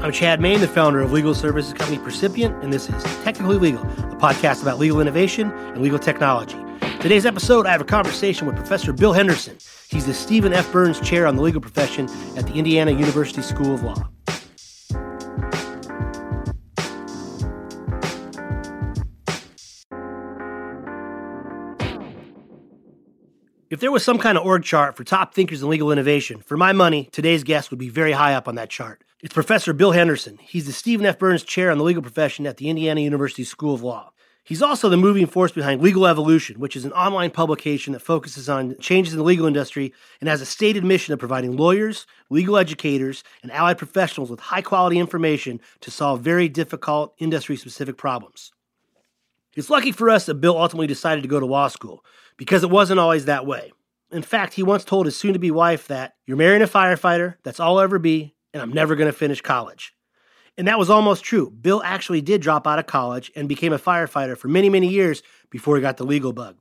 I'm Chad Main, the founder of legal services company Percipient, and this is Technically Legal, a podcast about legal innovation and legal technology. Today's episode, I have a conversation with Professor Bill Henderson. He's the Stephen F. Burns Chair on the Legal Profession at the Indiana University School of Law. If there was some kind of org chart for top thinkers in legal innovation, for my money, today's guest would be very high up on that chart. It's Professor Bill Henderson. He's the Stephen F. Burns Chair on the Legal Profession at the Indiana University School of Law. He's also the moving force behind Legal Evolution, which is an online publication that focuses on changes in the legal industry and has a stated mission of providing lawyers, legal educators, and allied professionals with high-quality information to solve very difficult industry-specific problems. It's lucky for us that Bill ultimately decided to go to law school, because it wasn't always that way. In fact, he once told his soon-to-be wife that, "You're marrying a firefighter, that's all I'll ever be, and I'm never going to finish college." And that was almost true. Bill actually did drop out of college and became a firefighter for many, many years before he got the legal bug.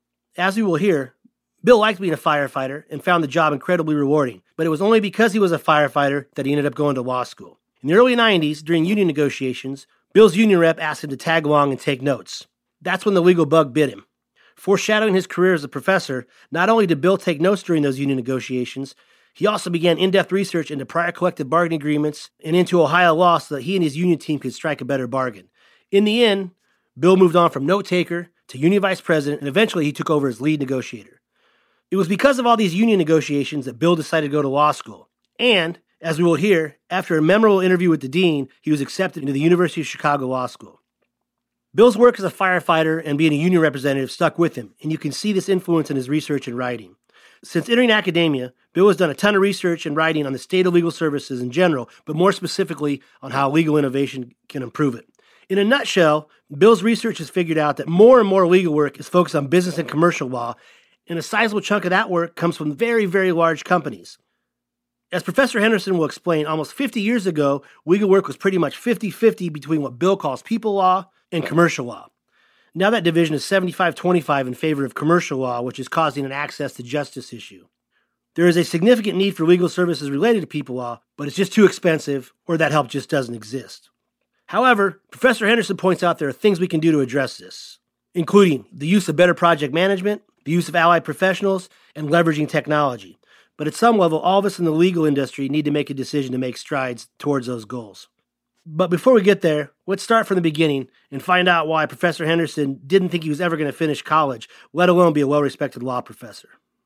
As we will hear, Bill liked being a firefighter and found the job incredibly rewarding, but it was only because he was a firefighter that he ended up going to law school. In the early 90s, during union negotiations, Bill's union rep asked him to tag along and take notes. That's when the legal bug bit him. Foreshadowing his career as a professor, not only did Bill take notes during those union negotiations, he also began in-depth research into prior collective bargaining agreements and into Ohio law so that he and his union team could strike a better bargain. In the end, Bill moved on from note-taker to union vice president, and eventually he took over as lead negotiator. It was because of all these union negotiations that Bill decided to go to law school. And, as we will hear, after a memorable interview with the dean, he was accepted into the University of Chicago Law School. Bill's work as a firefighter and being a union representative stuck with him, and you can see this influence in his research and writing. Since entering academia, Bill has done a ton of research and writing on the state of legal services in general, but more specifically on how legal innovation can improve it. In a nutshell, Bill's research has figured out that more and more legal work is focused on business and commercial law, and a sizable chunk of that work comes from very, very large companies. As Professor Henderson will explain, almost 50 years ago, legal work was pretty much 50-50 between what Bill calls people law and commercial law. Now that division is 75-25 in favor of commercial law, which is causing an access to justice issue. There is a significant need for legal services related to people law, but it's just too expensive, or that help just doesn't exist. However, Professor Henderson points out there are things we can do to address this, including the use of better project management, the use of allied professionals, and leveraging technology. But at some level, all of us in the legal industry need to make a decision to make strides towards those goals. But before we get there, let's start from the beginning and find out why Professor Henderson didn't think he was ever going to finish college, let alone be a well-respected law professor.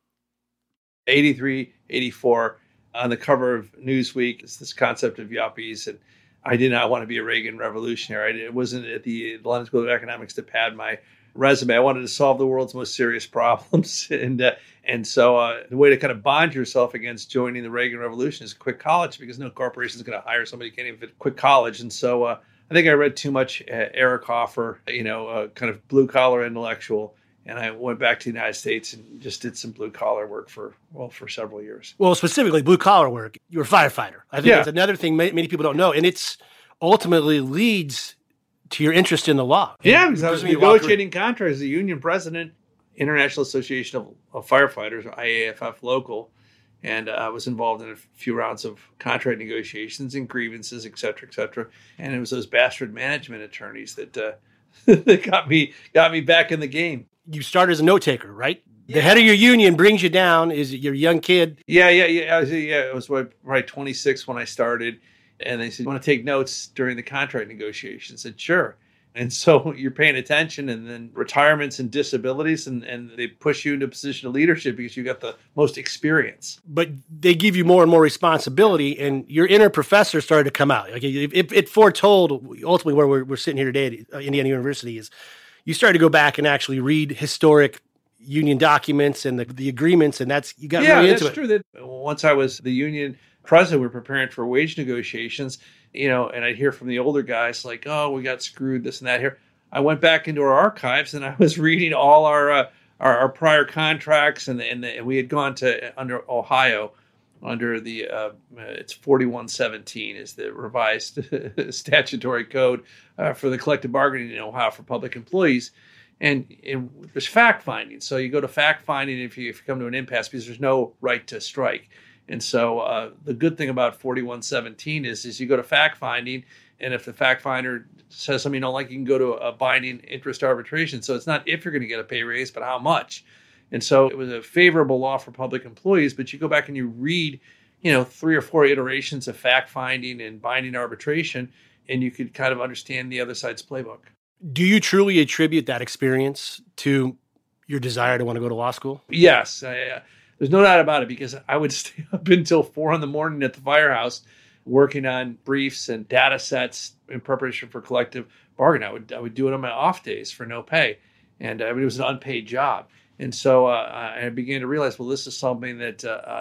83, 84, on the cover of Newsweek, it's this concept of yuppies, and I did not want to be a Reagan revolutionary. It wasn't at the London School of Economics to pad my resume. I wanted to solve the world's most serious problems, and so the way to kind of bond yourself against joining the Reagan Revolution is quit college, because no corporation is going to hire somebody who can't even quit college. And so I think I read too much Eric Hoffer, kind of blue collar intellectual, and I went back to the United States and just did some blue collar work for several years. Well, specifically blue collar work. You were a firefighter. I think that's another thing many people don't know, and it's ultimately leads to your interest in the law. Yeah, because I was negotiating contracts as a union president, International Association of Firefighters, IAFF local, and I was involved in a few rounds of contract negotiations and grievances, et cetera, and it was those bastard management attorneys that that got me back in the game. You started as a note taker, right? Yeah. The head of your union brings you down. Is your young kid? Yeah. I was probably 26 when I started. And they said, "You want to take notes during the contract negotiations?" I said, "Sure." And so you're paying attention, and then retirements and disabilities, and they push you into a position of leadership because you got the most experience. But they give you more and more responsibility, and your inner professor started to come out. Like it foretold ultimately where we're sitting here today at Indiana University is you started to go back and actually read historic union documents and the agreements, and you got really into it. Yeah, that's true. That once I was the union president, we were preparing for wage negotiations, and I'd hear from the older guys like, "Oh, we got screwed, this and that here." I went back into our archives and I was reading all our prior contracts, and we had gone to under Ohio under the it's 4117 is the revised statutory code for the collective bargaining in Ohio for public employees. And there's fact finding. So you go to fact finding if you come to an impasse because there's no right to strike. And so the good thing about 4117 is you go to fact finding, and if the fact finder says something you don't like, you can go to a binding interest arbitration. So it's not if you're going to get a pay raise, but how much. And so it was a favorable law for public employees, but you go back and you read, 3 or 4 iterations of fact finding and binding arbitration, and you could kind of understand the other side's playbook. Do you truly attribute that experience to your desire to want to go to law school? Yes. There's no doubt about it, because I would stay up until 4 a.m. at the firehouse working on briefs and data sets in preparation for collective bargaining. I would do it on my off days for no pay. And it was an unpaid job. And so I began to realize, well, this is something that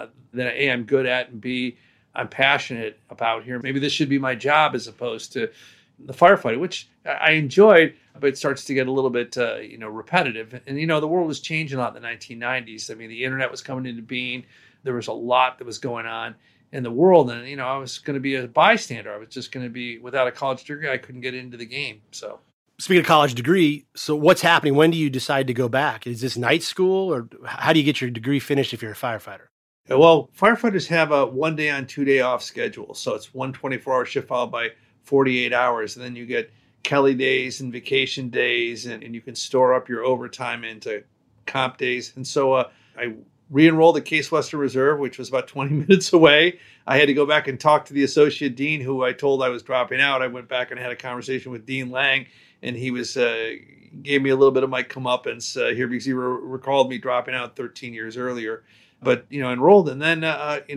A, I'm good at, and B, I'm passionate about here. Maybe this should be my job as opposed to the firefighting, which I enjoyed, but it starts to get a little bit, repetitive. And, the world was changing a lot in the 1990s. I mean, the internet was coming into being. There was a lot that was going on in the world. And, I was going to be a bystander. I was just going to be, without a college degree, I couldn't get into the game. So. Speaking of college degree, so what's happening? When do you decide to go back? Is this night school, or how do you get your degree finished if you're a firefighter? Well, firefighters have a 1 day on, 2 day off schedule. So it's 1 24-hour shift followed by 48 hours. And then you get Kelly days and vacation days, and you can store up your overtime into comp days. And so I re-enrolled at Case Western Reserve, which was about 20 minutes away. I had to go back and talk to the associate dean who I told I was dropping out. I went back and had a conversation with Dean Lang, and he was gave me a little bit of my comeuppance here because he recalled me dropping out 13 years earlier. But, enrolled. And then,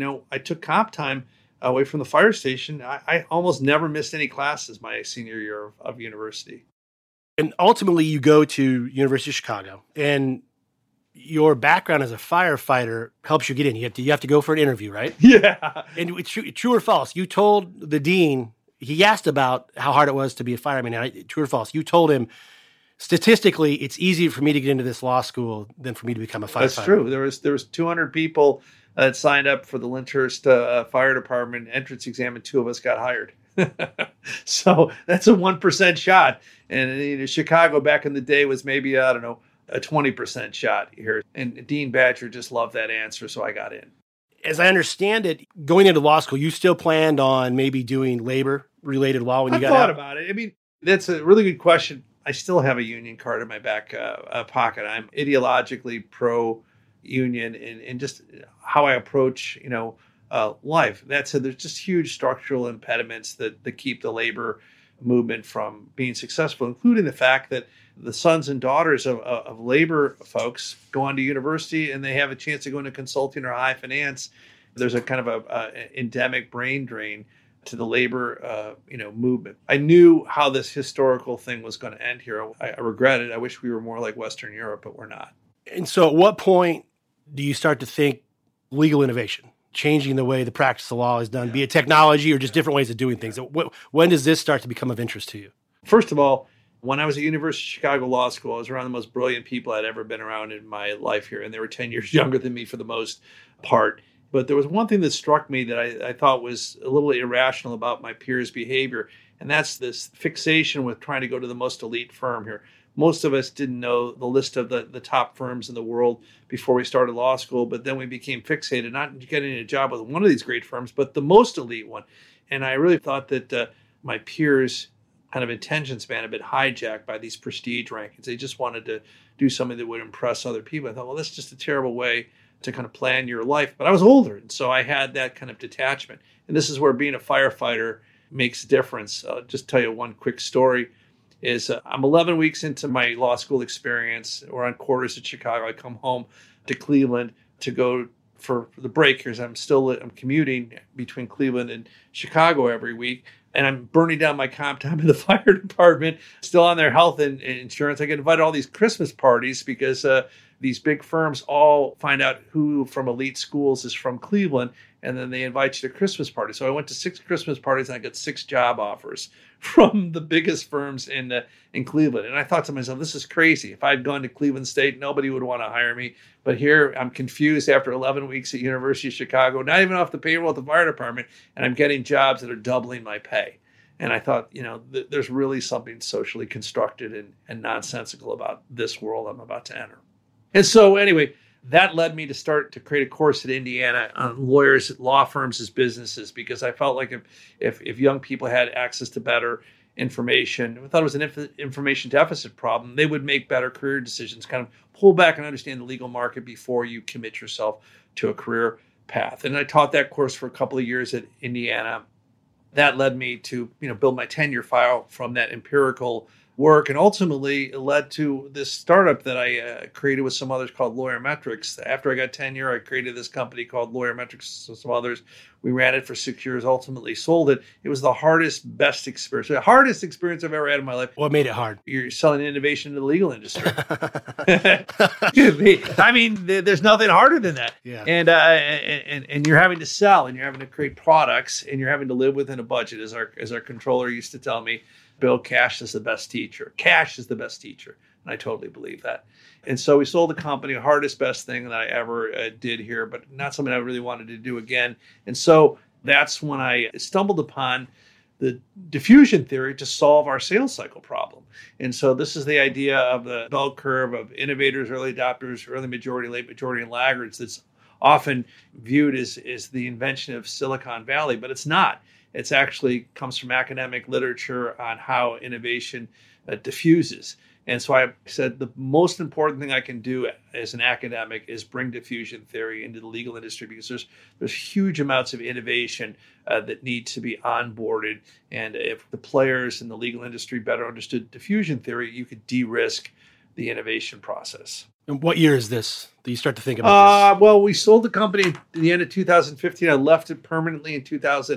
I took comp time away from the fire station. I almost never missed any classes my senior year of university. And ultimately, you go to University of Chicago, and your background as a firefighter helps you get in. You have to go for an interview, right? Yeah. And it's true or false? You told the dean, he asked about how hard it was to be a fireman. And true or false? You told him, statistically, it's easier for me to get into this law school than for me to become a firefighter. That's true. There was 200 people that signed up for the Lyndhurst Fire Department entrance exam, and 2 of us got hired. So that's a 1% shot. And Chicago back in the day was maybe, a 20% shot here. And Dean Badger just loved that answer, so I got in. As I understand it, going into law school, you still planned on maybe doing labor-related law when you got out? I thought about it. I mean, that's a really good question. I still have a union card in my back pocket. I'm ideologically pro-union in just how I approach, life. That said, there's just huge structural impediments that keep the labor movement from being successful, including the fact that the sons and daughters of labor folks go on to university and they have a chance to go into consulting or high finance. There's a kind of a endemic brain drain to the labor, movement. I knew how this historical thing was going to end here. I regret it. I wish we were more like Western Europe, but we're not. And so at what point do you start to think legal innovation, changing the way the practice of law is done, be it technology or just different ways of doing things? When does this start to become of interest to you? First of all, when I was at University of Chicago Law School, I was around the most brilliant people I'd ever been around in my life here, and they were 10 years younger than me for the most part. But there was one thing that struck me that I thought was a little irrational about my peers' behavior, and that's this fixation with trying to go to the most elite firm here. Most of us didn't know the list of the top firms in the world before we started law school, but then we became fixated, not getting a job with one of these great firms, but the most elite one. And I really thought that my peers' kind of attention span had been hijacked by these prestige rankings. They just wanted to do something that would impress other people. I thought, well, that's just a terrible way to kind of plan your life. But I was older, and so I had that kind of detachment. And this is where being a firefighter makes a difference. I'll just tell you one quick story. I'm 11 weeks into my law school experience. We're on quarters at Chicago. I come home to Cleveland to go for the break here. I'm commuting between Cleveland and Chicago every week. And I'm burning down my comp time in the fire department, still on their health and insurance. I get invited to all these Christmas parties because these big firms all find out who from elite schools is from Cleveland, and then they invite you to Christmas parties. So I went to 6 Christmas parties, and I got 6 job offers from the biggest firms in Cleveland. And I thought to myself, this is crazy. If I'd gone to Cleveland State, nobody would want to hire me. But here I'm confused after 11 weeks at University of Chicago, not even off the payroll at the fire department, and I'm getting jobs that are doubling my pay. And I thought, there's really something socially constructed and nonsensical about this world I'm about to enter. And so anyway, that led me to start to create a course at Indiana on lawyers, law firms as businesses, because I felt like if young people had access to better information, I thought it was an information deficit problem, they would make better career decisions, kind of pull back and understand the legal market before you commit yourself to a career path. And I taught that course for a couple of years at Indiana. That led me to build my tenure file from that empirical work, and ultimately it led to this startup that I created with some others called Lawyer Metrics. After I got tenure, I created this company called Lawyer Metrics with some others. We ran it for 6 years, ultimately sold it. It was the hardest experience I've ever had in my life. What made it hard? You're selling innovation to the legal industry. I mean, there's nothing harder than that. Yeah. And you're having to sell, and you're having to create products, and you're having to live within a budget. As our controller used to tell me, Bill, cash is the best teacher. Cash is the best teacher. And I totally believe that. And so we sold the company, hardest, best thing that I ever did here, but not something I really wanted to do again. And so that's when I stumbled upon the diffusion theory to solve our sales cycle problem. And so this is the idea of the bell curve of innovators, early adopters, early majority, late majority, and laggards that's often viewed as the invention of Silicon Valley, but it's not. It's actually comes from academic literature on how innovation diffuses. And so I said the most important thing I can do as an academic is bring diffusion theory into the legal industry, because there's huge amounts of innovation that need to be onboarded. And if the players in the legal industry better understood diffusion theory, you could de-risk the innovation process. And what year is this that you start to think about this? Well, we sold the company at the end of 2015. I left it permanently in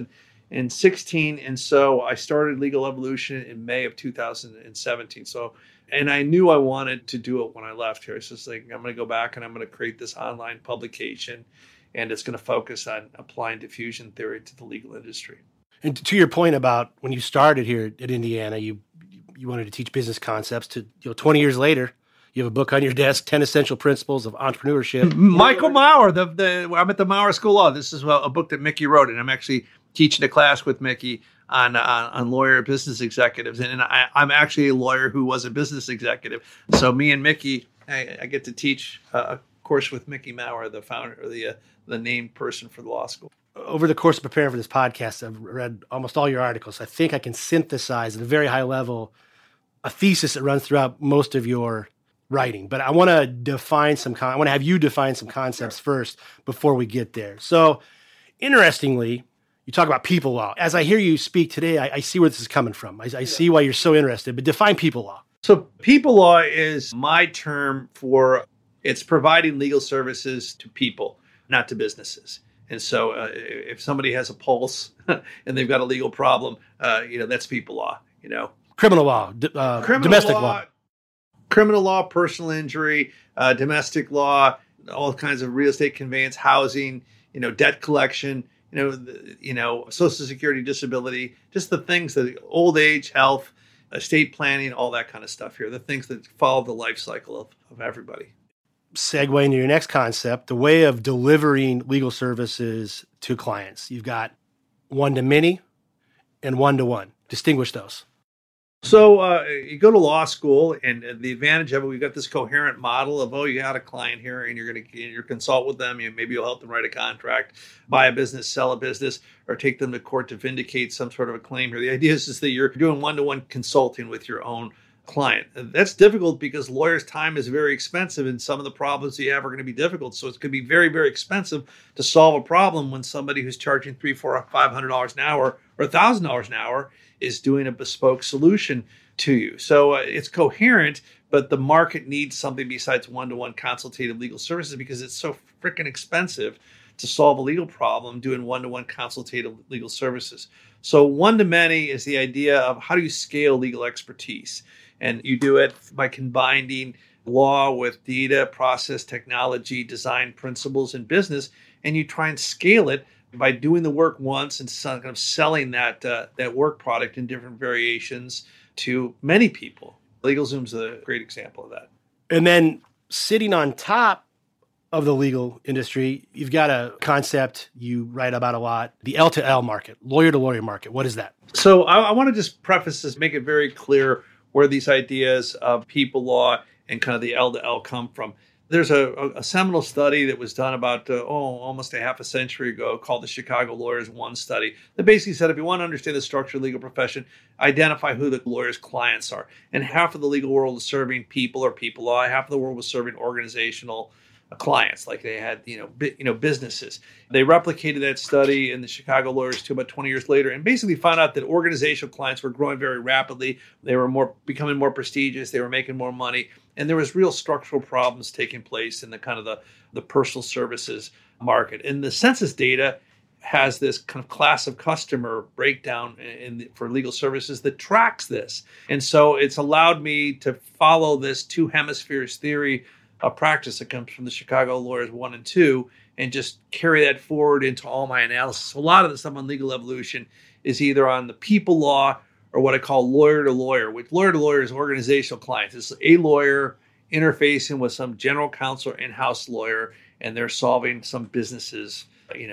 2016. And so I started Legal Evolution in May of 2017. And I knew I wanted to do it when I left here. It's just like, I'm going to go back and I'm going to create this online publication, and it's going to focus on applying diffusion theory to the legal industry. And to your point about when you started here at Indiana, you wanted to teach business concepts. To 20 years later, you have a book on your desk, 10 Essential Principles of Entrepreneurship. Michael Maurer, I'm at the Maurer School of Law. This is a book that Mickey wrote, and I'm actually teaching a class with Mickey on lawyer business executives. And I'm actually a lawyer who was a business executive. So me and Mickey, I get to teach a course with Mickey Maurer, the founder, or the named person for the law school. Over the course of preparing for this podcast, I've read almost all your articles. I think I can synthesize at a very high level a thesis that runs throughout most of your writing. But I want to I want to have you define some concepts first before we get there. So interestingly, you talk about people law. As I hear you speak today, I see where this is coming from. I see why you're so interested, but define people law. So people law is my term for it's providing legal services to people, not to businesses. And so if somebody has a pulse and they've got a legal problem, that's people law, Criminal law, domestic law. Criminal law, personal injury, domestic law, all kinds of real estate conveyance, housing, debt collection, Social Security, disability, just the things that old age, health, estate planning, all that kind of stuff here, the things that follow the life cycle of everybody. Segue into your next concept, the way of delivering legal services to clients. You've got one-to-many and one-to-one. Distinguish those. So you go to law school, and the advantage of it, we've got this coherent model of, you got a client here, and you're consult with them. Maybe you'll help them write a contract, buy a business, sell a business, or take them to court to vindicate some sort of a claim here. The idea is that you're doing one-to-one consulting with your own client. That's difficult because lawyers' time is very expensive, and some of the problems you have are going to be difficult. So it's going to be very, very expensive to solve a problem when somebody who's charging $300, $400, $500 an hour or $1,000 an hour is doing a bespoke solution to you. So it's coherent, but the market needs something besides one-to-one consultative legal services because it's so freaking expensive to solve a legal problem doing one-to-one consultative legal services. So one-to-many is the idea of how do you scale legal expertise? And you do it by combining law with data, process, technology, design principles, and business, and you try and scale it by doing the work once and kind of selling that work product in different variations to many people. LegalZoom's a great example of that. And then sitting on top of the legal industry, you've got a concept you write about a lot, the L2L market, lawyer-to-lawyer market. What is that? So I want to just preface this, make it very clear where these ideas of people law and kind of the L2L come from. There's a seminal study that was done about, almost a half a century ago called the Chicago Lawyers One Study that basically said if you want to understand the structure of the legal profession, identify who the lawyer's clients are. And half of the legal world is serving people or people law. Half of the world was serving organizational clients, like they had, businesses. They replicated that study in the Chicago Lawyers too about 20 years later and basically found out that organizational clients were growing very rapidly. They were becoming more prestigious. They were making more money. And there was real structural problems taking place in the kind of the personal services market. And the census data has this kind of class of customer breakdown for legal services that tracks this. And so it's allowed me to follow this two hemispheres theory of practice that comes from the Chicago Lawyers 1 and 2 and just carry that forward into all my analysis. A lot of the stuff on legal evolution is either on the people law or what I call lawyer to lawyer, which lawyer to lawyer is organizational clients. It's a lawyer interfacing with some general counsel or in-house lawyer, and they're solving some businesses,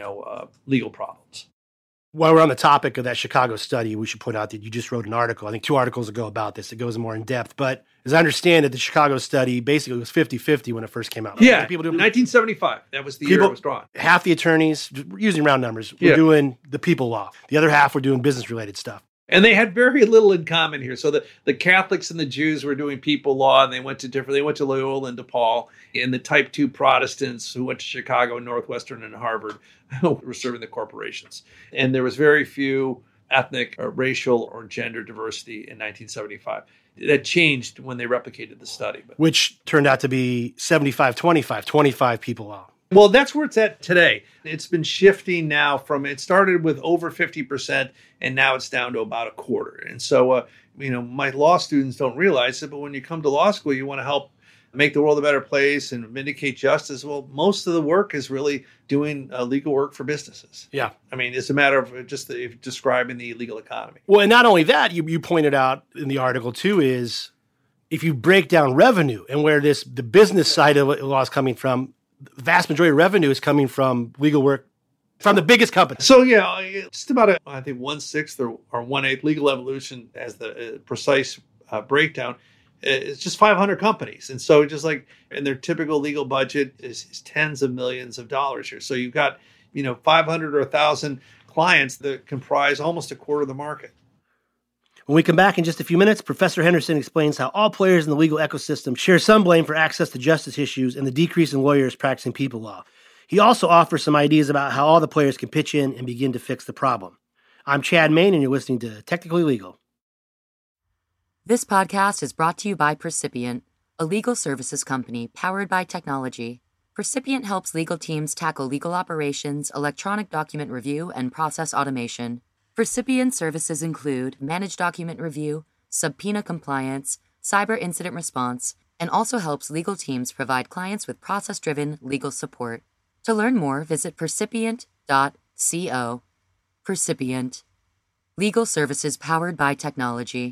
legal problems. While we're on the topic of that Chicago study, we should point out that you just wrote an article, I think 2 articles ago about this. It goes more in depth. But as I understand it, the Chicago study basically was 50-50 when it first came out. Yeah, 1975. That was the year it was drawn. Half the attorneys, using round numbers, were doing the people law. The other half were doing business-related stuff. And they had very little in common here. So the Catholics and the Jews were doing people law, and they went to Loyola and DePaul. And the type 2 Protestants who went to Chicago, Northwestern, and Harvard were serving the corporations. And there was very few ethnic or racial or gender diversity in 1975. That changed when they replicated the study. Which turned out to be 75-25, 25 people law. Well, that's where it's at today. It's been shifting now it started with over 50%, and now it's down to about a quarter. And so, my law students don't realize it, but when you come to law school, you want to help make the world a better place and vindicate justice. Well, most of the work is really doing legal work for businesses. Yeah. I mean, it's a matter of just describing the legal economy. Well, and not only that, you pointed out in the article too, is if you break down revenue and where the business side of law is coming from, the vast majority of revenue is coming from legal work from the biggest companies. So, just about, I think 1/6 or 1/8 legal evolution as the precise breakdown. It's just 500 companies. And so and their typical legal budget is tens of millions of dollars here. So you've got, 500 or 1,000 clients that comprise almost a quarter of the market. When we come back in just a few minutes, Professor Henderson explains how all players in the legal ecosystem share some blame for access to justice issues and the decrease in lawyers practicing people law. He also offers some ideas about how all the players can pitch in and begin to fix the problem. I'm Chad Main, and you're listening to Technically Legal. This podcast is brought to you by Percipient, a legal services company powered by technology. Percipient helps legal teams tackle legal operations, electronic document review, and process automation. Percipient services include managed document review, subpoena compliance, cyber incident response, and also helps legal teams provide clients with process-driven legal support. To learn more, visit percipient.co. Percipient. Legal services powered by technology.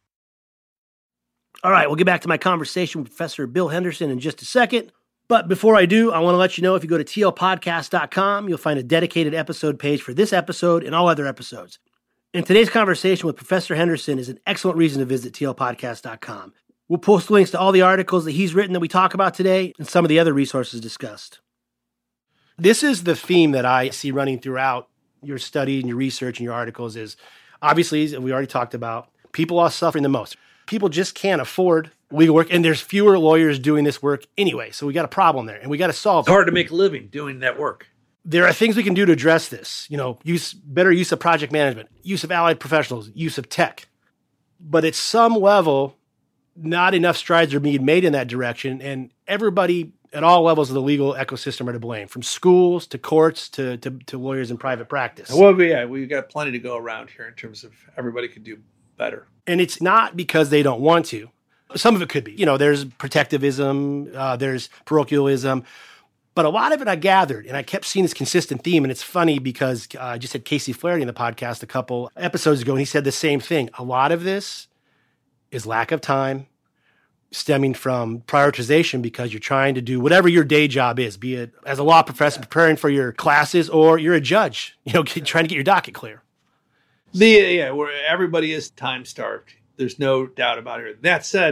All right, we'll get back to my conversation with Professor Bill Henderson in just a second. But before I do, I want to let you know if you go to tlpodcast.com, you'll find a dedicated episode page for this episode and all other episodes. And today's conversation with Professor Henderson is an excellent reason to visit tlpodcast.com. We'll post links to all the articles that he's written that we talk about today and some of the other resources discussed. This is the theme that I see running throughout your study and your research and your articles is, obviously, as we already talked about, people are suffering the most. People just can't afford legal work, and there's fewer lawyers doing this work anyway. So we got a problem there, and we got to solve it. It's hard to make a living doing that work. There are things we can do to address this. Better use of project management, use of allied professionals, use of tech. But at some level, not enough strides are being made in that direction, and everybody at all levels of the legal ecosystem are to blame, from schools to courts to lawyers in private practice. Well, we've got plenty to go around here in terms of everybody could do better. And it's not because they don't want to. Some of it could be. There's protectivism, there's parochialism. But a lot of it I gathered, and I kept seeing this consistent theme, and it's funny because I just had Casey Flaherty in the podcast a couple episodes ago, and he said the same thing. A lot of this is lack of time stemming from prioritization because you're trying to do whatever your day job is, be it as a law professor preparing for your classes or you're a judge, trying to get your docket clear. Where everybody is time-starved. There's no doubt about it. That said,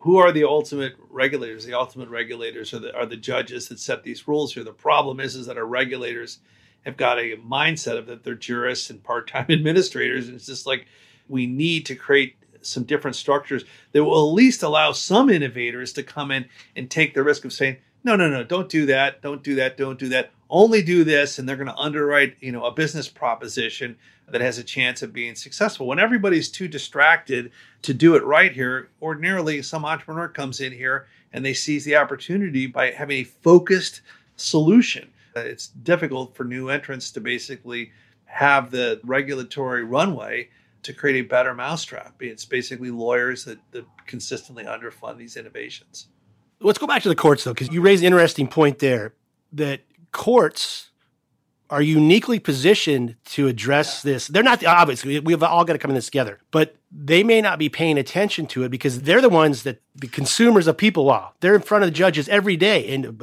who are the ultimate regulators? The ultimate regulators are the judges that set these rules here. The problem is that our regulators have got a mindset of that they're jurists and part-time administrators. And it's just like, we need to create some different structures that will at least allow some innovators to come in and take the risk of saying, no, don't do that. Don't do that. Don't do that. Only do this. And they're going to underwrite, a business proposition that has a chance of being successful. When everybody's too distracted to do it right here, ordinarily some entrepreneur comes in here and they seize the opportunity by having a focused solution. It's difficult for new entrants to basically have the regulatory runway to create a better mousetrap. It's basically lawyers that consistently underfund these innovations. Let's go back to the courts, though, because you raised an interesting point there, that courts are uniquely positioned to address this. They're not, obviously, we've all got to come in this together, but they may not be paying attention to it because they're the ones that the consumers of people law. They're in front of the judges every day. And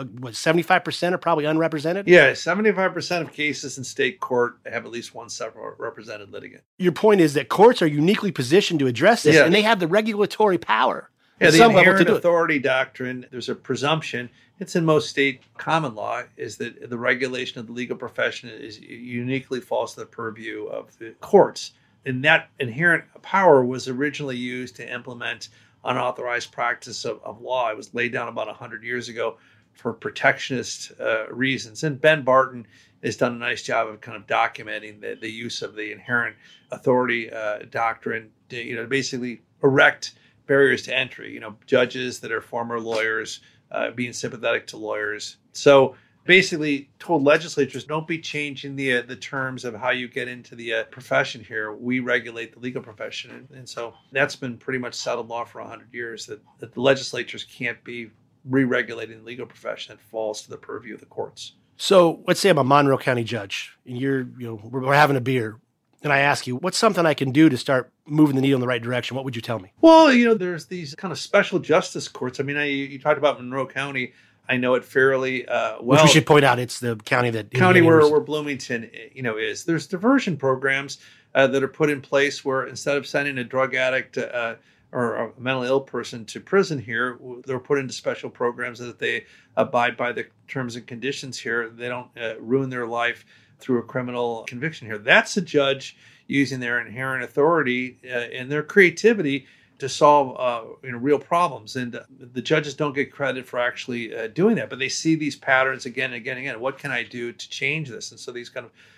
75% are probably unrepresented? Yeah, 75% of cases in state court have at least one represented litigant. Your point is that courts are uniquely positioned to address this, and they have the regulatory power. Yeah, the inherent authority doctrine, there's a presumption, it's in most state common law, is that the regulation of the legal profession is uniquely falls to the purview of the courts. And that inherent power was originally used to implement unauthorized practice of law. It was laid down about 100 years ago for protectionist reasons. And Ben Barton has done a nice job of kind of documenting the use of the inherent authority doctrine to basically erect barriers to entry, judges that are former lawyers, being sympathetic to lawyers. So basically told legislatures, don't be changing the terms of how you get into the profession here. We regulate the legal profession. And so that's been pretty much settled law for 100 years, that the legislatures can't be re-regulating the legal profession. It falls to the purview of the courts. So let's say I'm a Monroe County judge and we're having a beer. And I ask you, what's something I can do to start moving the needle in the right direction? What would you tell me? Well, there's these kind of special justice courts. I mean, you talked about Monroe County. I know it fairly well. Which we should point out, it's the county where Bloomington, is. There's diversion programs that are put in place where instead of sending a drug addict or a mentally ill person to prison here, they're put into special programs that they abide by the terms and conditions here. They don't ruin their life through a criminal conviction here. That's a judge using their inherent authority and their creativity to solve real problems. And the judges don't get credit for actually doing that, but they see these patterns again and again and again. What can I do to change this? And so there's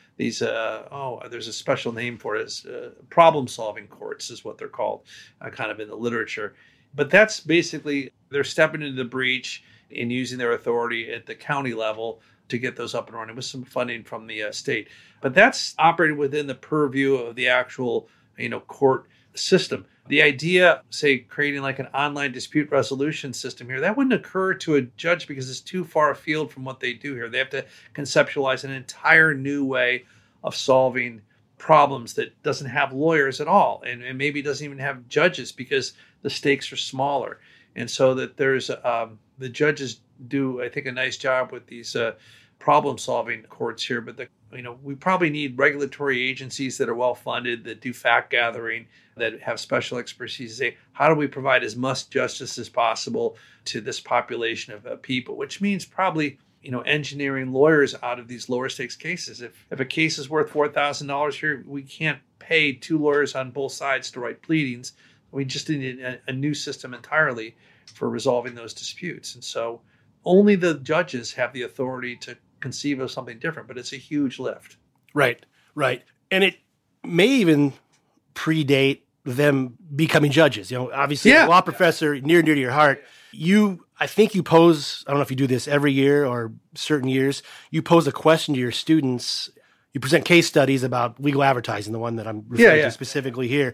a special name for it. Problem-solving courts is what they're called kind of in the literature. But that's basically, they're stepping into the breach and using their authority at the county level to get those up and running with some funding from the state. But that's operated within the purview of the actual, court system. The idea, say, creating like an online dispute resolution system here, that wouldn't occur to a judge because it's too far afield from what they do here. They have to conceptualize an entire new way of solving problems that doesn't have lawyers at all, and maybe doesn't even have judges because the stakes are smaller. And so that there's the judges do, I think, a nice job with these problem-solving courts here. But we probably need regulatory agencies that are well-funded, that do fact-gathering, that have special expertise. Say, how do we provide as much justice as possible to this population of people? Which means probably engineering lawyers out of these lower stakes cases. If a case is worth $4,000 here, we can't pay two lawyers on both sides to write pleadings. We just need a new system entirely for resolving those disputes. And so only the judges have the authority to conceive of something different, but it's a huge lift. Right. And it may even predate them becoming judges. Obviously, a law professor, near to your heart. I think you pose, I don't know if you do this every year or certain years, you pose a question to your students. You present case studies about legal advertising, the one that I'm referring to specifically here.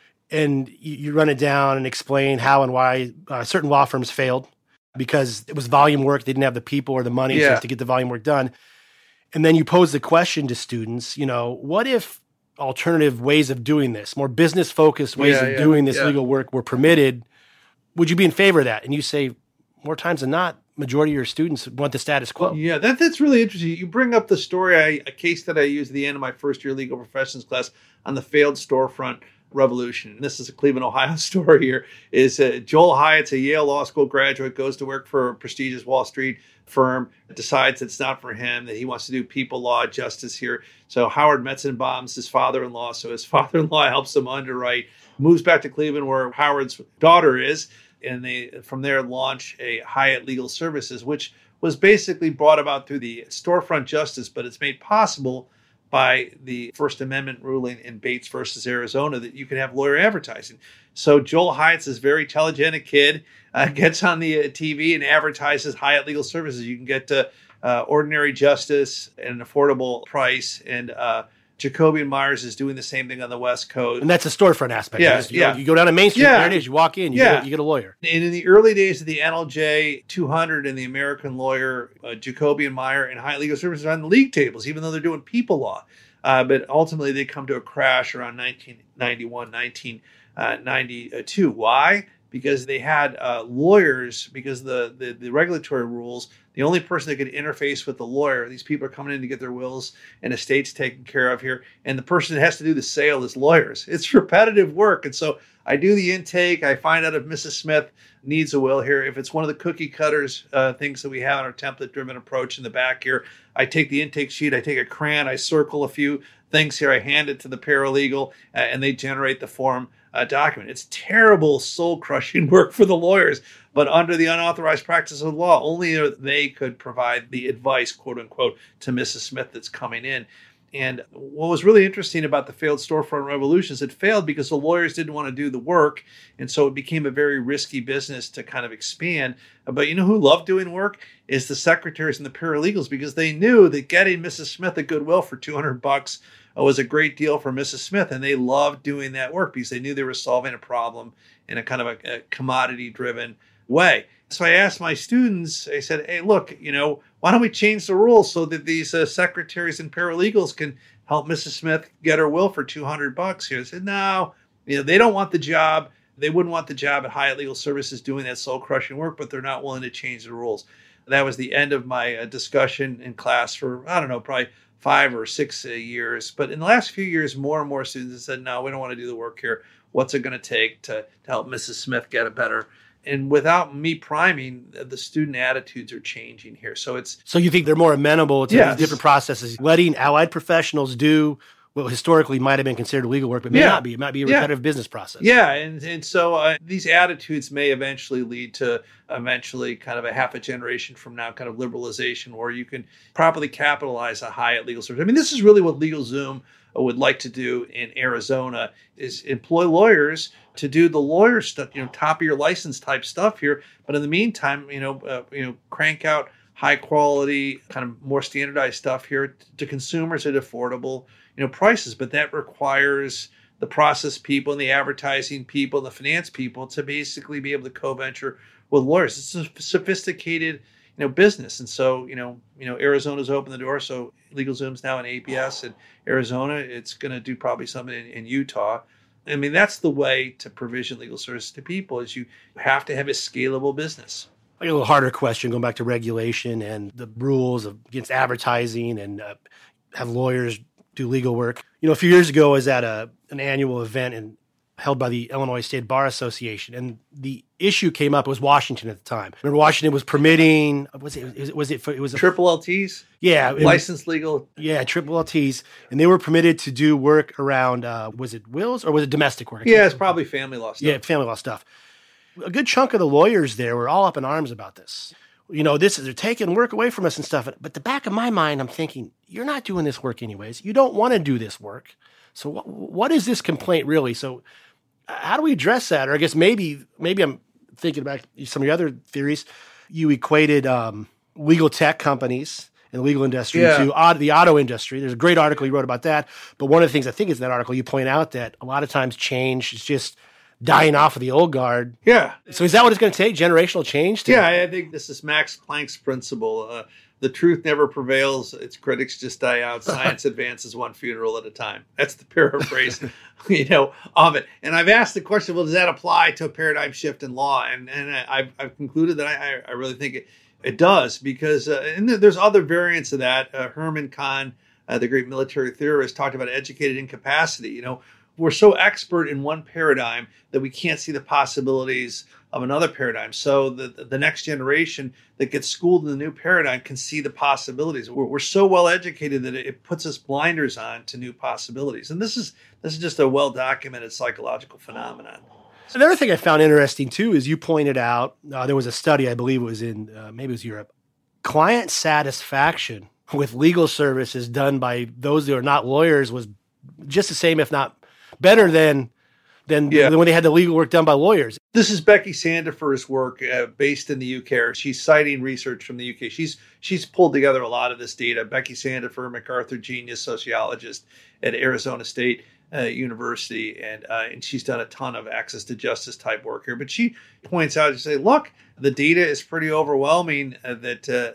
And you run it down and explain how and why certain law firms failed because it was volume work. They didn't have the people or the money to get the volume work done. And then you pose the question to students, what if alternative ways of doing this, more business-focused ways of doing this legal work were permitted? Would you be in favor of that? And you say, more times than not, majority of your students want the status quo. Yeah, that's really interesting. You bring up the story, a case that I used at the end of my first year legal professions class on the failed storefront revolution. And this is a Cleveland, Ohio story here, is Joel Hyatt's a Yale Law School graduate, goes to work for a prestigious Wall Street firm, decides it's not for him, that he wants to do people law justice here. So Howard Metzenbaum's his father-in-law. So his father-in-law helps him underwrite, moves back to Cleveland where Howard's daughter is. And they, from there, launch a Hyatt Legal Services, which was basically brought about through the storefront justice, but it's made possible by the First Amendment ruling in Bates versus Arizona that you can have lawyer advertising. So Joel Hyatt's this very telegenic kid, gets on the TV and advertises Hyatt Legal Services. You can get ordinary justice at an affordable price. And Jacoby & Myers is doing the same thing on the West Coast. And that's a storefront aspect. Yeah, You go down to Main Street, there it is. You walk in, you get a lawyer. And in the early days of the NLJ 200 and the American Lawyer, Jacoby & Meyer and Hyatt Legal Services are on the league tables, even though they're doing people law. But ultimately, they come to a crash around 1991, 1992. Why? Because they had lawyers, because the regulatory rules, the only person that could interface with the lawyer, these people are coming in to get their wills and estates taken care of here, and the person that has to do the sale is lawyers. It's repetitive work. And so I do the intake. I find out if Mrs. Smith needs a will here. If it's one of the cookie cutters things that we have in our template-driven approach in the back here, I take the intake sheet, I take a crayon, I circle a few things here, I hand it to the paralegal, and they generate the form document. It's terrible, soul-crushing work for the lawyers, but under the unauthorized practice of the law, only they could provide the advice, quote-unquote, to Mrs. Smith that's coming in. And what was really interesting about the failed storefront revolution is it failed because the lawyers didn't want to do the work, and so it became a very risky business to kind of expand. But you know who loved doing work? Is the secretaries and the paralegals, because they knew that getting Mrs. Smith a goodwill for $200 was a great deal for Mrs. Smith, and they loved doing that work because they knew they were solving a problem in a kind of a commodity-driven way. So I asked my students, I said, hey, look, why don't we change the rules so that these secretaries and paralegals can help Mrs. Smith get her will for $200 here? I said, no, they don't want the job. They wouldn't want the job at Hyatt Legal Services doing that soul-crushing work, but they're not willing to change the rules. That was the end of my discussion in class for, I don't know, probably 5 or 6 years. But in the last few years, more and more students have said, no, we don't want to do the work here. What's it going to take to help Mrs. Smith get a better? And without me priming, the student attitudes are changing here. So you think they're more amenable to these different processes, letting allied professionals do what historically might have been considered legal work, but may not be. It might be a repetitive business process. Yeah, and so these attitudes may eventually lead to kind of a half a generation from now kind of liberalization where you can properly capitalize a Hyatt Legal Service. I mean, this is really what LegalZoom would like to do in Arizona, is employ lawyers to do the lawyer stuff, top of your license type stuff here. But in the meantime, crank out high quality, kind of more standardized stuff here to consumers at affordable, prices. But that requires the process people and the advertising people and the finance people to basically be able to co-venture with lawyers. It's a sophisticated, business. And so, Arizona's opened the door. So LegalZoom's now in APS in Arizona. It's going to do probably something in Utah. I mean, that's the way to provision legal services to people, is you have to have a scalable business. A little harder question, going back to regulation and the rules against advertising and have lawyers do legal work. A few years ago, I was at an annual event held by the Illinois State Bar Association, and the issue came up. It was Washington at the time. Remember, Washington was permitting. It was triple LTs. Yeah, licensed legal. Yeah, triple LTs, and they were permitted to do work around. Was it wills or was it domestic work? Yeah, it's probably family law stuff. Yeah, family law stuff. A good chunk of the lawyers there were all up in arms about this. They're taking work away from us and stuff. But the back of my mind, I'm thinking, you're not doing this work anyways. You don't want to do this work. So what is this complaint really? So how do we address that? Or I guess maybe I'm thinking about some of your other theories. You equated legal tech companies and the legal industry to the auto industry. There's a great article you wrote about that. But one of the things I think is in that article, you point out that a lot of times change is just dying off of the old guard. Yeah. So is that what it's going to take, generational change? Yeah, I think this is Max Planck's principle. The truth never prevails. Its critics just die out. Science advances one funeral at a time. That's the paraphrase, of it. And I've asked the question, well, does that apply to a paradigm shift in law? And I've concluded that I really think it does, because and there's other variants of that. Herman Kahn, the great military theorist, talked about educated incapacity. we're so expert in one paradigm that we can't see the possibilities of another paradigm. So the next generation that gets schooled in the new paradigm can see the possibilities. We're so well educated that it puts us blinders on to new possibilities. And this is just a well-documented psychological phenomenon. Another thing I found interesting too is you pointed out, there was a study, I believe it was in, maybe it was Europe, client satisfaction with legal services done by those who are not lawyers was just the same, if not better than when they had the legal work done by lawyers. This is Becky Sandifer's work based in the UK. She's citing research from the UK. She's pulled together a lot of this data. Becky Sandifer, MacArthur Genius sociologist at Arizona State University, and she's done a ton of access to justice type work here. But she points out, she say, look, the data is pretty overwhelming. That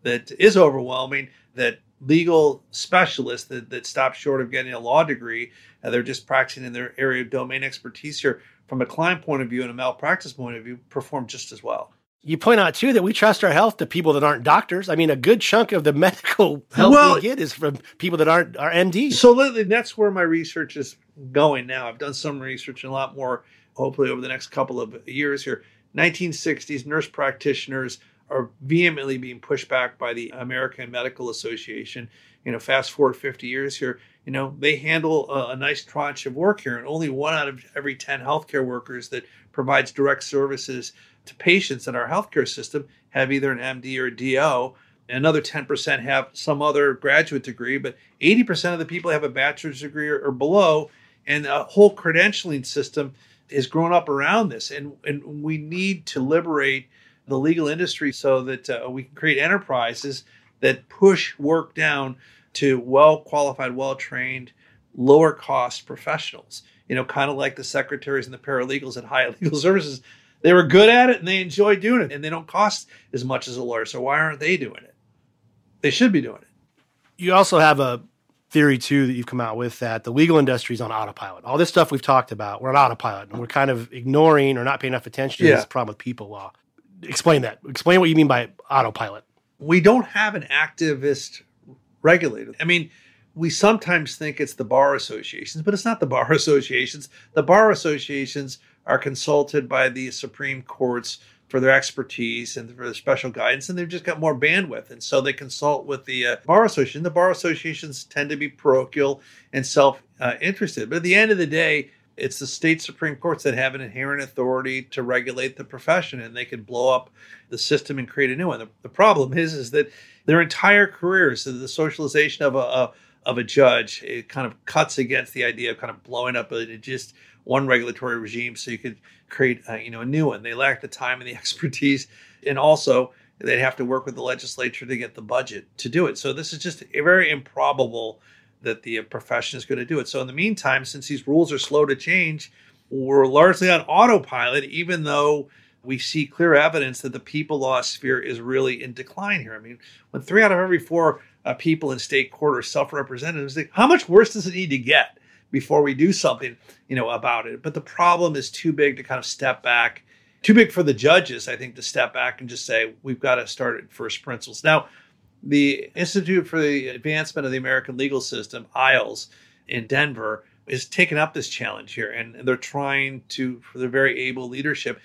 is overwhelming. That legal specialists that stop short of getting a law degree, they're just practicing in their area of domain expertise here, from a client point of view and a malpractice point of view, perform just as well. You point out, too, that we trust our health to people that aren't doctors. I mean, a good chunk of the medical help we get is from people that aren't MDs. So that's where my research is going now. I've done some research and a lot more, hopefully, over the next couple of years here. 1960s, nurse practitioners are vehemently being pushed back by the American Medical Association. Fast forward 50 years here, they handle a nice tranche of work here, and only 1 out of every 10 healthcare workers that provides direct services to patients in our healthcare system have either an MD or a DO. Another 10% have some other graduate degree, but 80% of the people have a bachelor's degree or below, and a whole credentialing system has grown up around this. And we need to liberate the legal industry so that we can create enterprises that push work down to well-qualified, well-trained, lower-cost professionals. Kind of like the secretaries and the paralegals at Hyatt Legal Services. They were good at it and they enjoy doing it, and they don't cost as much as a lawyer. So why aren't they doing it? They should be doing it. You also have a theory, too, that you've come out with, that the legal industry is on autopilot. All this stuff we've talked about, we're on autopilot, and we're kind of ignoring or not paying enough attention to this problem with people law. Explain that. Explain what you mean by autopilot. We don't have an activist regulator. I mean, we sometimes think it's the bar associations, but it's not the bar associations. The bar associations are consulted by the Supreme Courts for their expertise and for their special guidance, and they've just got more bandwidth. And so they consult with the bar association. The bar associations tend to be parochial and self-interested. But at the end of the day, it's the state Supreme Courts that have an inherent authority to regulate the profession, and they can blow up the system and create a new one. The problem is that their entire careers, so the socialization of a judge, it kind of cuts against the idea of kind of blowing up just one regulatory regime so you could create a new one. They lack the time and the expertise, and also they'd have to work with the legislature to get the budget to do it. So this is just very improbable that the profession is going to do it. So in the meantime, since these rules are slow to change, we're largely on autopilot, even though we see clear evidence that the people law sphere is really in decline here. I mean, when 3 out of every 4 people in state court are self-representatives, how much worse does it need to get before we do something, about it? But the problem is too big to kind of step back, too big for the judges, I think, to step back and just say, we've got to start at first principles. Now, the Institute for the Advancement of the American Legal System, ILS, in Denver, is taking up this challenge here. And they're trying to, for their very able leadership,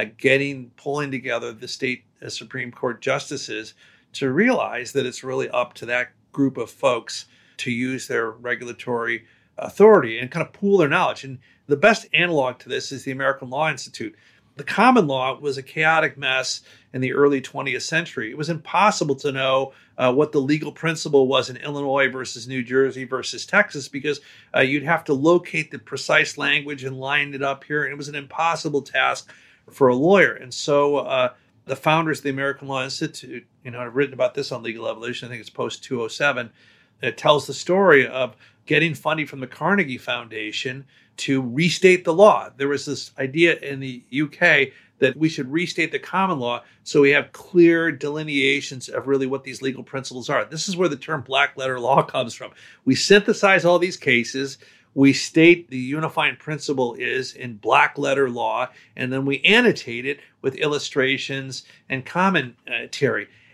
pulling together the state Supreme Court justices to realize that it's really up to that group of folks to use their regulatory authority and kind of pool their knowledge. And the best analog to this is the American Law Institute. The common law was a chaotic mess in the early 20th century. It was impossible to know what the legal principle was in Illinois versus New Jersey versus Texas, because you'd have to locate the precise language and line it up here. And it was an impossible task for a lawyer. And so the founders of the American Law Institute, have written about this on Legal Evolution. I think it's post 207. It tells the story of getting funding from the Carnegie Foundation to restate the law. There was this idea in the UK that we should restate the common law so we have clear delineations of really what these legal principles are. This is where the term black letter law comes from. We synthesize all these cases, we state the unifying principle is in black letter law, and then we annotate it with illustrations and commentary.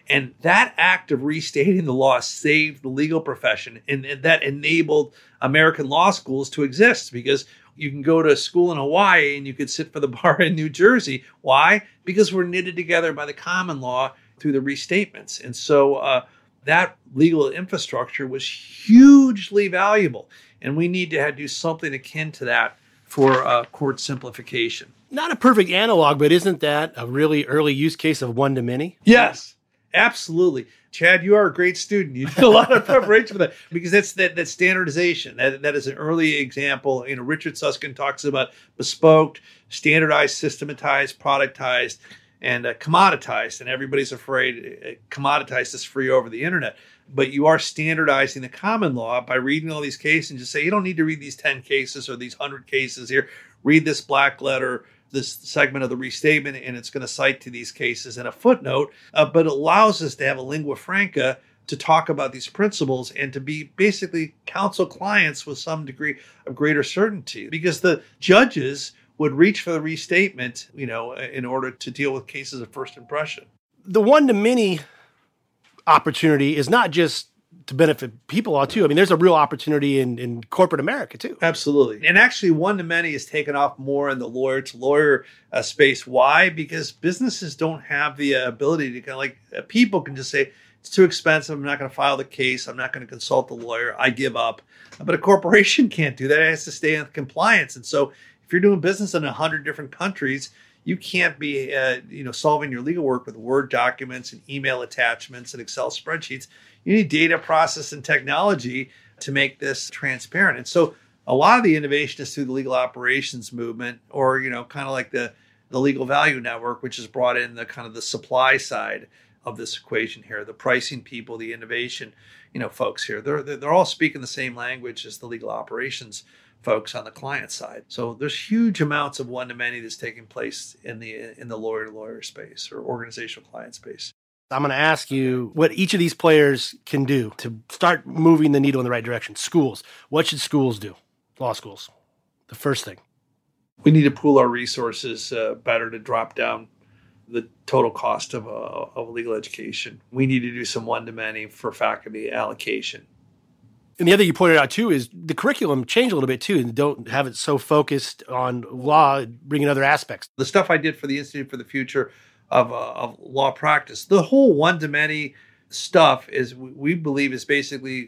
And that act of restating the law saved the legal profession, and that enabled American law schools to exist, because you can go to school in Hawaii and you could sit for the bar in New Jersey. Why? Because we're knitted together by the common law through the restatements. And so that legal infrastructure was hugely valuable. And we need to do something akin to that for court simplification. Not a perfect analog, but isn't that a really early use case of one-to-many? Yes, absolutely. Chad, you are a great student. You did a lot of preparation for that, because that's that standardization. That is an early example. Richard Susskind talks about bespoke, standardized, systematized, productized, and commoditized. And everybody's afraid commoditized is free over the internet. But you are standardizing the common law by reading all these cases and just say, you don't need to read these 10 cases or these 100 cases here. Read this black letter, this segment of the restatement, and it's going to cite to these cases in a footnote, but it allows us to have a lingua franca to talk about these principles and to be basically counsel clients with some degree of greater certainty, because the judges would reach for the restatement, in order to deal with cases of first impression. The one-to-many opportunity is not just to benefit people too. I mean, there's a real opportunity in corporate America too. Absolutely. And actually, one-to-many is taken off more in the lawyer-to-lawyer space. Why? Because businesses don't have the ability to people can just say, it's too expensive, I'm not going to file the case, I'm not going to consult the lawyer, I give up. But a corporation can't do that. It has to stay in compliance. And so if you're doing business in 100 different countries, you can't be solving your legal work with Word documents and email attachments and Excel spreadsheets. You need data, process, and technology to make this transparent. And so a lot of the innovation is through the legal operations movement, or, kind of like the Legal Value Network, which has brought in the kind of the supply side of this equation here, the pricing people, the innovation, folks here. They're all speaking the same language as the legal operations folks on the client side. So there's huge amounts of one-to-many that's taking place in the lawyer-to-lawyer space or organizational client space. I'm going to ask you what each of these players can do to start moving the needle in the right direction. Schools. What should schools do? Law schools. The first thing. We need to pool our resources better to drop down the total cost of a legal education. We need to do some one-to-many for faculty allocation. And the other you pointed out too is the curriculum changed a little bit too, and don't have it so focused on law, bringing other aspects. The stuff I did for the Institute for the Future of Law Practice, the whole one-to-many stuff I believe is basically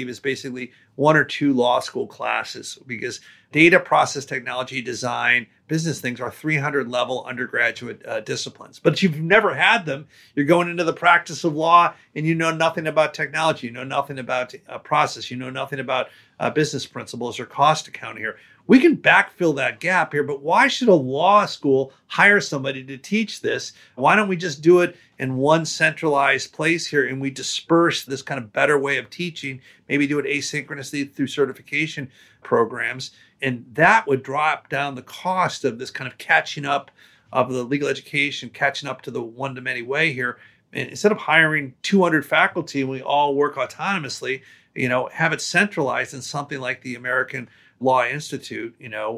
one or two law school classes, because data, process, technology, design, business things are 300 level undergraduate disciplines. But if you've never had them, you're going into the practice of law and you know nothing about technology, you know nothing about process, you know nothing about business principles or cost accounting here. We can backfill that gap here, but why should a law school hire somebody to teach this? Why don't we just do it in one centralized place here, and we disperse this kind of better way of teaching, maybe do it asynchronously through certification programs, and that would drop down the cost of this kind of catching up of the legal education, catching up to the one-to-many way here. And instead of hiring 200 faculty and we all work autonomously, have it centralized in something like the American Law Institute,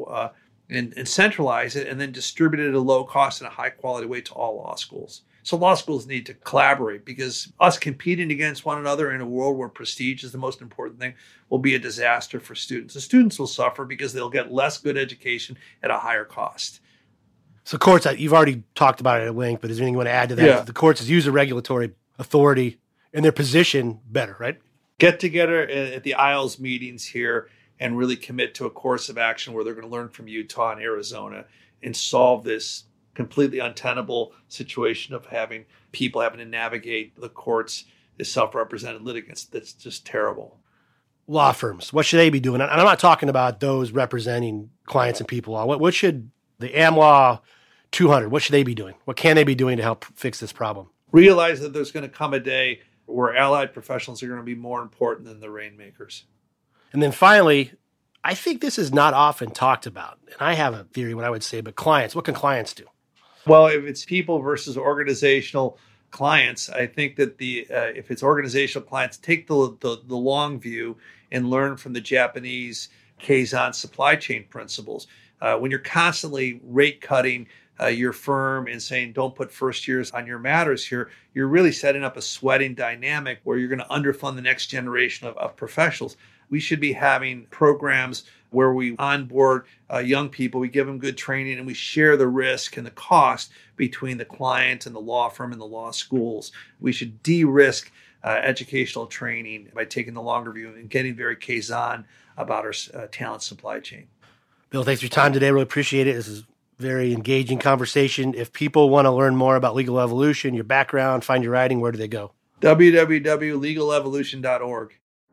and centralize it and then distribute it at a low cost in a high quality way to all law schools. So law schools need to collaborate, because us competing against one another in a world where prestige is the most important thing will be a disaster for students. The students will suffer because they'll get less good education at a higher cost. So courts, you've already talked about it at length, but is there anything you want to add to that? Yeah. The courts use a regulatory authority in their position better, right? Get together at the ISLES meetings here and really commit to a course of action where they're going to learn from Utah and Arizona and solve this completely untenable situation of having people having to navigate the courts as self-represented litigants. That's just terrible. Law firms, what should they be doing? And I'm not talking about those representing clients and people. What should the AmLaw 200, what should they be doing? What can they be doing to help fix this problem? Realize that there's going to come a day where allied professionals are going to be more important than the rainmakers. And then finally, I think this is not often talked about. And I have a theory, what I would say, but clients, what can clients do? Well, if it's people versus organizational clients, I think that if it's organizational clients, take the long view and learn from the Japanese Kaizen supply chain principles. When you're constantly rate cutting your firm and saying, don't put first years on your matters here, you're really setting up a sweating dynamic where you're going to underfund the next generation of professionals. We should be having programs where we onboard young people, we give them good training, and we share the risk and the cost between the client and the law firm and the law schools. We should de-risk educational training by taking the longer view and getting very Kaizen about our talent supply chain. Bill, thanks for your time today. Really appreciate it. This is a very engaging conversation. If people want to learn more about Legal Evolution, your background, find your writing, where do they go? www.legalevolution.org.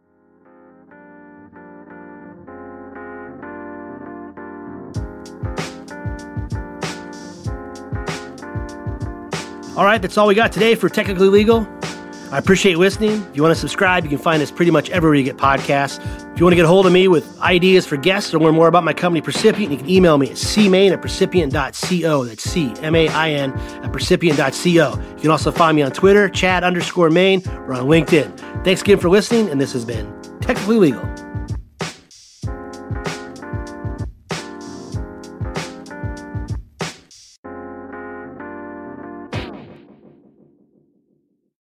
All right, that's all we got today for Technically Legal. I appreciate listening. If you want to subscribe, you can find us pretty much everywhere you get podcasts. If you want to get a hold of me with ideas for guests or learn more about my company, Percipient, you can email me at cmain@percipient.co. That's C-M-A-I-N @percipient.co. You can also find me on Twitter, Chad_Main, or on LinkedIn. Thanks again for listening, and this has been Technically Legal.